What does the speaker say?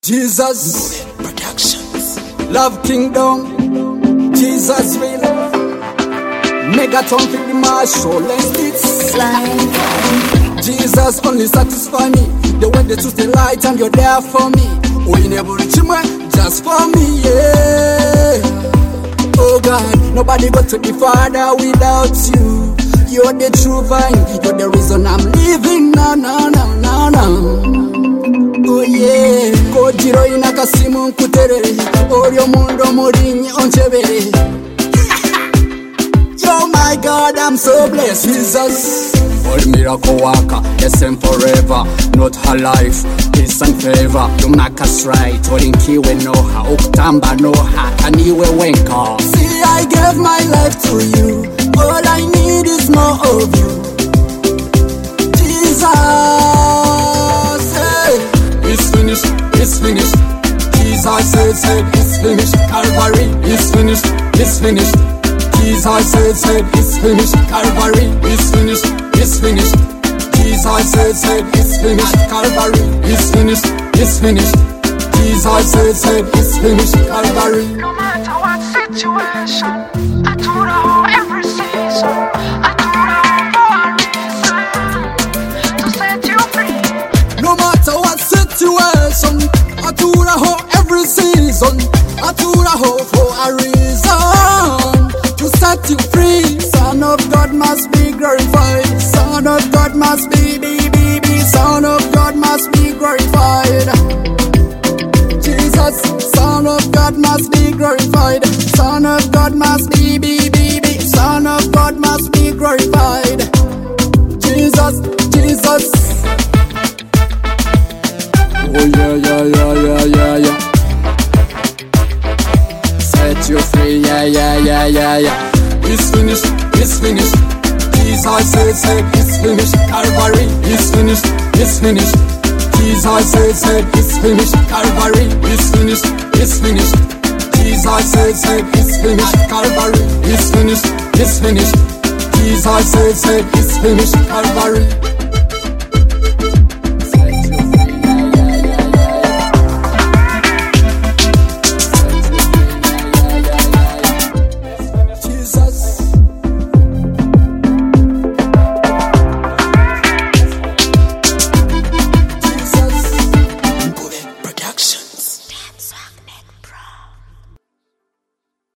Jesus Productions, Love Kingdom, Jesus will Megaton for the marshal and it's Jesus only satisfy me. The way they choose the light and you're there for me. We never reach him just for me, yeah. Oh God, nobody got to the Father without you. You're the true vine, you're the reason I'm living now. Oh yeah, Kojiro inakasimu nkuterere, Oryo mundo murinyi onchebere. Yo my God, I'm so blessed, Jesus. All miracle worker, yes and forever. Not her life, peace and favor. You make us right, holding kiwe noha, uktamba noha, kaniwe wenka. See, I gave my life to you. All I need is more of you, Jesus. It's finished, it's finished. Jesus said, it's finished. Calvary, it's finished, it's finished. Jesus said, it's finished. Calvary, it's finished, it's finished. Jesus said, it's finished. Calvary, it's finished, it's finished. Jesus said, it's finished. Calvary. No matter what situation, I do the whole every season. I do the whole for a reason, to set you free. No matter what situation, I do the whole every season. I do the whole for a reason, to set you free. Son of God must be glorified. Son of God must be. Son of God must be glorified. Jesus, Son of God must be glorified. Son of God must be. Son of God must be glorified. Jesus, Jesus. Oh yeah. Set you free, yeah. It's finished, it's finished. Jesus said, it's finished. Calvary, it's finished, it's finished. Jesus said, it's finished. Calvary, it's finished, it's finished. Jesus said, it's finished. Calvary, it's finished, it's finished. Jesus said, it's finished. Calvary.